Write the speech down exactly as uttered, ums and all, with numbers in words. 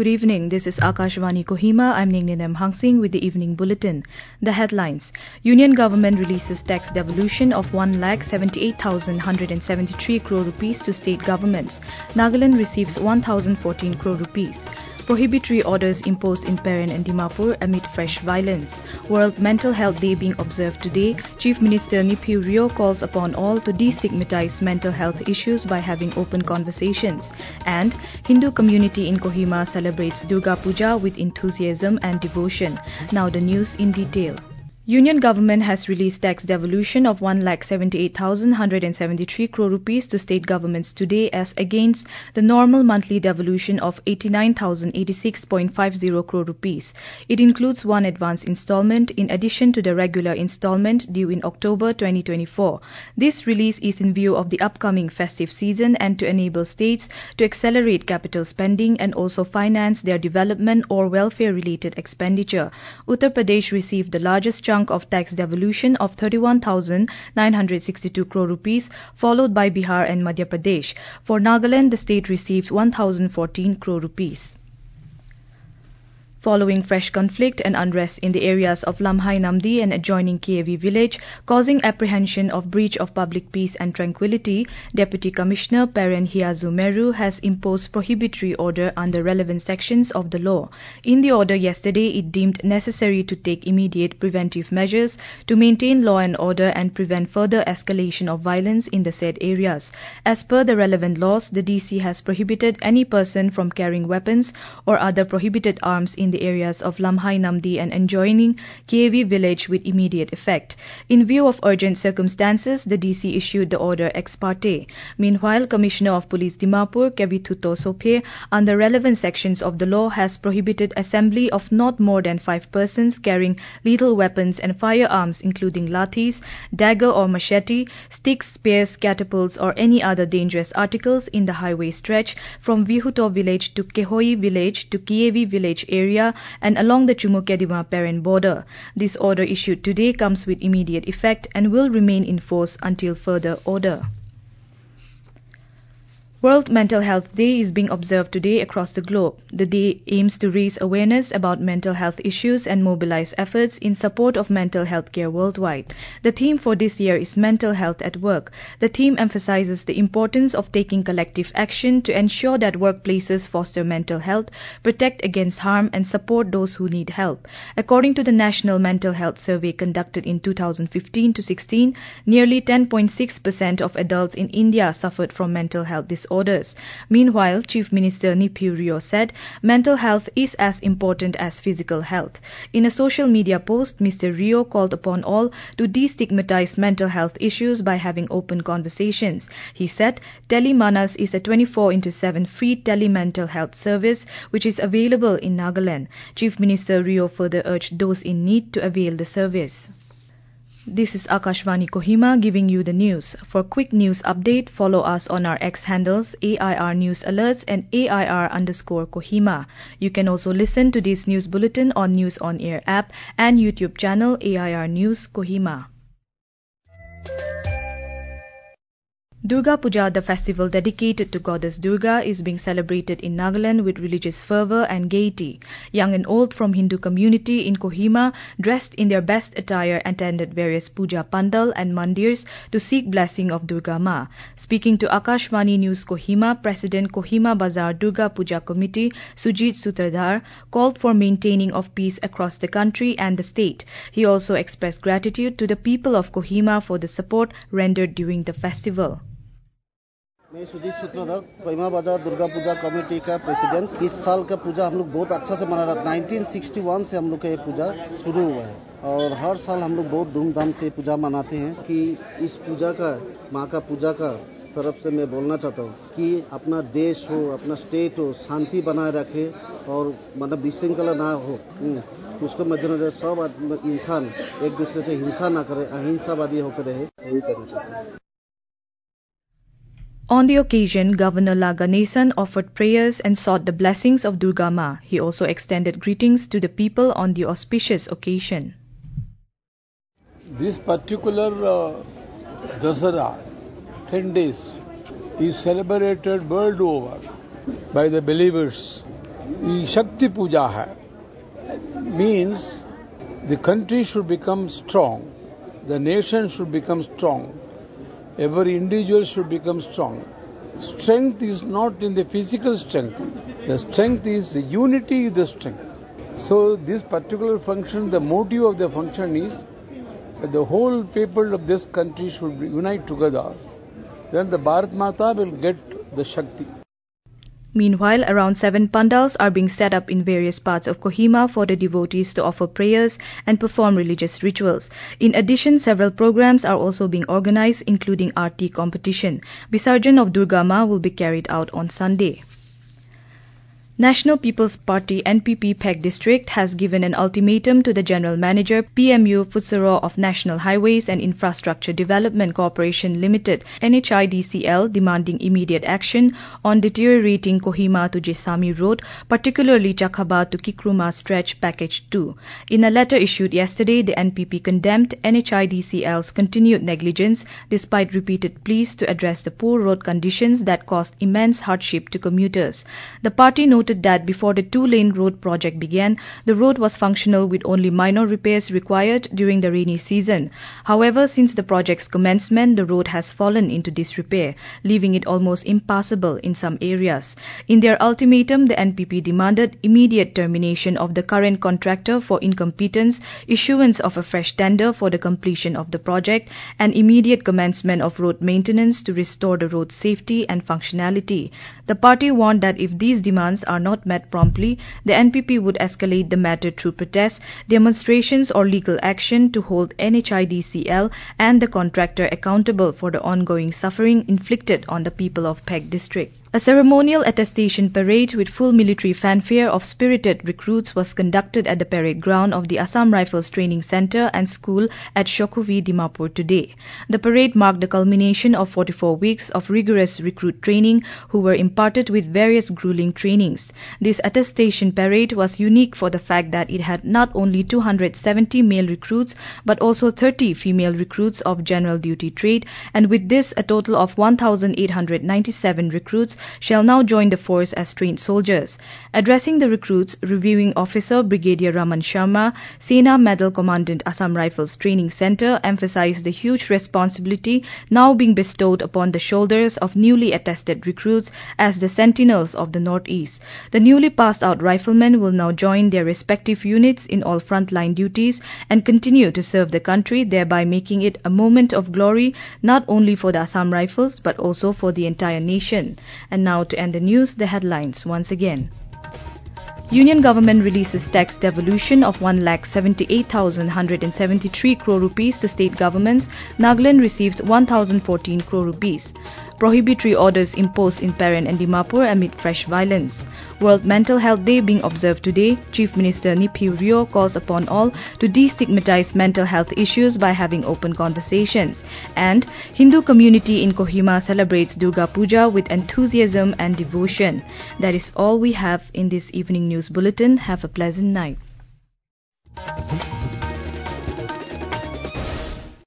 Good evening. This is Akashvani Kohima. I'm Ningninem Hangsing with the evening bulletin. The headlines. Union government releases tax devolution of one lakh seventy-eight thousand one hundred seventy-three crore rupees to state governments. Nagaland receives one thousand fourteen crore rupees. Prohibitory orders imposed in Peren and Dimapur amid fresh violence. World Mental Health Day being observed today, Chief Minister Neiphiu Rio calls upon all to destigmatize mental health issues by having open conversations. And Hindu community in Kohima celebrates Durga Puja with enthusiasm and devotion. Now the news in detail. Union government has released tax devolution of one lakh seventy-eight thousand one hundred seventy-three crore rupees to state governments today as against the normal monthly devolution of eighty-nine thousand eighty-six point five zero crore rupees. It includes one advance installment in addition to the regular installment due in October twenty twenty-four. This release is in view of the upcoming festive season and to enable states to accelerate capital spending and also finance their development or welfare-related expenditure. Uttar Pradesh received the largest chunk of tax devolution of thirty-one thousand nine hundred sixty-two crore rupees, followed by Bihar and Madhya Pradesh. For Nagaland, the state received one thousand fourteen crore rupees. Following fresh conflict and unrest in the areas of Lamhai Namdi and adjoining K A V village, causing apprehension of breach of public peace and tranquility, Deputy Commissioner Peren Hiazu Meru has imposed prohibitory order under relevant sections of the law. In the order yesterday, it deemed necessary to take immediate preventive measures to maintain law and order and prevent further escalation of violence in the said areas. As per the relevant laws, the D C has prohibited any person from carrying weapons or other prohibited arms in the areas of Lamhai Namdi and adjoining K A V village with immediate effect. In view of urgent circumstances, the D C issued the order ex parte. Meanwhile, Commissioner of Police Dimapur, Kevithuto Sophe, under relevant sections of the law has prohibited assembly of not more than five persons carrying lethal weapons and firearms including lathis, dagger or machete, sticks, spears, catapults or any other dangerous articles in the highway stretch from Vihuto village to Kehoi village to K A V village area and along the Chumukedima-Peren border. This order issued today comes with immediate effect and will remain in force until further order. World Mental Health Day is being observed today across the globe. The day aims to raise awareness about mental health issues and mobilize efforts in support of mental health care worldwide. The theme for this year is Mental Health at Work. The theme emphasizes the importance of taking collective action to ensure that workplaces foster mental health, protect against harm and support those who need help. According to the National Mental Health Survey conducted in two thousand fifteen to sixteen, nearly ten point six percent of adults in India suffered from mental health disorders. Orders. Meanwhile, Chief Minister Neiphiu Rio said mental health is as important as physical health. In a social media post, Mister Rio called upon all to destigmatize mental health issues by having open conversations. He said Telemanas is a twenty-four into seven free tele-mental health service which is available in Nagaland. Chief Minister Rio further urged those in need to avail the service. This is Akashvani Kohima giving you the news. For quick news update, follow us on our X handles A I R News Alerts and A I R underscore Kohima. You can also listen to this news bulletin on News On Air app and YouTube channel A I R News Kohima. Durga Puja, the festival dedicated to goddess Durga, is being celebrated in Nagaland with religious fervour and gaiety. Young and old from Hindu community in Kohima, dressed in their best attire, attended various puja pandal and mandirs to seek blessing of Durga Ma. Speaking to Akashvani News Kohima, President Kohima Bazar Durga Puja Committee Sujit Sutradhar called for maintaining of peace across the country and the state. He also expressed gratitude to the people of Kohima for the support rendered during the festival. मैं Sujit Sutradhar Kohima Bazar Durga Puja committee का president. इस साल का पूजा हम लोग बहुत अच्छा से मना रहा है। उन्नीस सौ इकसठ से हम लोग का ये पूजा शुरू हुआ है और हर साल हम लोग बहुत धूमधाम से पूजा मनाते हैं कि इस पूजा का माँ का पूजा का तरफ से मैं बोलना चाहता हूँ कि अपना देश हो, अपना स्टेट हो, शांति बनाए रखे और मतलब विशृंखला ना हो, उसको मद्देनजर सब इंसान एक दूसरे से हिंसा ना करे, अहिंसावादी होकर रहे, यही करना चाहता हूँ। On the occasion, Governor La Ganesan offered prayers and sought the blessings of Durga Ma. He also extended greetings to the people on the auspicious occasion. This particular uh, Dasara, ten days, is celebrated world over by the believers ये शक्ति पूजा है, means the country should become strong, the nation should become strong, every individual should become strong. Strength is not in the physical strength, the strength is the unity is the strength. So this particular function, the motive of the function is that the whole people of this country should unite together. Then the Bharat Mata will get the Shakti. Meanwhile, around seven pandals are being set up in various parts of Kohima for the devotees to offer prayers and perform religious rituals. In addition, several programs are also being organized, including Aarti competition. Visarjan of Durga Ma will be carried out on Sunday. National People's Party N P P Phek District has given an ultimatum to the General Manager P M U Futsero of National Highways and Infrastructure Development Corporation Limited N H I D C L demanding immediate action on deteriorating Kohima to Jisami Road, particularly Chakhaba to Kikruma stretch package two. In a letter issued yesterday, the N P P condemned N H I D C L's continued negligence despite repeated pleas to address the poor road conditions that caused immense hardship to commuters. The party noted that before the two-lane road project began, the road was functional with only minor repairs required during the rainy season. However, since the project's commencement, the road has fallen into disrepair, leaving it almost impassable in some areas. In their ultimatum, the N P P demanded immediate termination of the current contractor for incompetence, issuance of a fresh tender for the completion of the project, and immediate commencement of road maintenance to restore the road's safety and functionality. The party warned that if these demands are not met promptly, the N P P would escalate the matter through protests, demonstrations or legal action to hold N H I D C L and the contractor accountable for the ongoing suffering inflicted on the people of Phek District. A ceremonial attestation parade with full military fanfare of spirited recruits was conducted at the parade ground of the Assam Rifles Training Centre and School at Shokhuvi, Dimapur today. The parade marked the culmination of forty-four weeks of rigorous recruit training who were imparted with various grueling trainings. This attestation parade was unique for the fact that it had not only two hundred seventy male recruits but also thirty female recruits of general duty trade, and with this a total of one thousand eight hundred ninety-seven recruits shall now join the force as trained soldiers. Addressing the recruits, Reviewing Officer Brigadier Raman Sharma, Sena Medal Commandant Assam Rifles Training Centre, emphasized the huge responsibility now being bestowed upon the shoulders of newly attested recruits as the sentinels of the Northeast. The newly passed out riflemen will now join their respective units in all frontline duties and continue to serve the country, thereby making it a moment of glory not only for the Assam Rifles but also for the entire nation. And now to end the news, the headlines once again. Union government releases tax devolution of one lakh seventy-eight thousand one hundred seventy-three crore rupees to state governments. Nagaland receives one thousand fourteen crore rupees. Prohibitory orders imposed in Peren and Dimapur amid fresh violence. World Mental Health Day being observed today. Chief Minister Niphiu Rio calls upon all to destigmatize mental health issues by having open conversations. And Hindu community in Kohima celebrates Durga Puja with enthusiasm and devotion. That is all we have in this evening news bulletin. Have a pleasant night.